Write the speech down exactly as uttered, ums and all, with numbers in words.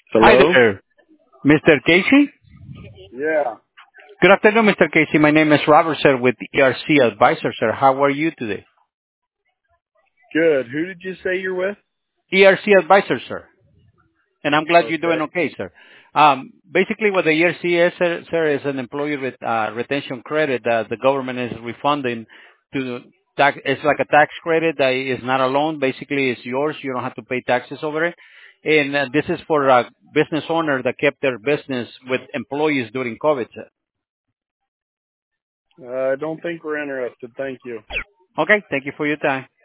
Hi Hello? there, mister Casey. Yeah. Good afternoon, mister Casey. My name is Robert, sir, with E R C Advisor, sir. How are you today? Good. Who did you say you're with? E R C Advisor, sir. And I'm glad you're doing Okay. okay, sir. Um, basically, what the E R C is, sir, sir is an employee with, uh, retention credit that the government is refunding to tax. It's like a tax credit that is not a loan. Basically, it's yours. You don't have to pay taxes over it. And uh, this is for a business owner that kept their business with employees during COVID, sir. Uh, I don't think we're interested. Thank you. Okay, thank you for your time.